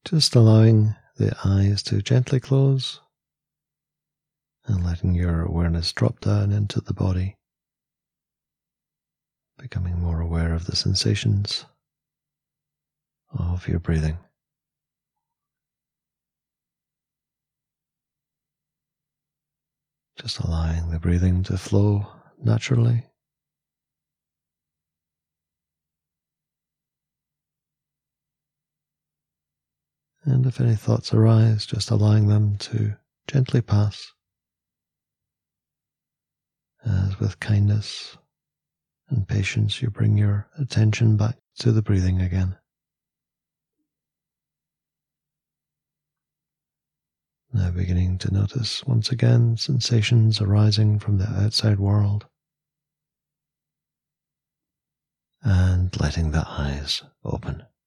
Just allowing the eyes to gently close and letting your awareness drop down into the body, becoming more aware of the sensations of your breathing. Just allowing the breathing to flow naturally. And if any thoughts arise, just allowing them to gently pass, as with kindness and patience you bring your attention back to the breathing again. Now beginning to notice once again sensations arising from the outside world, and letting the eyes open.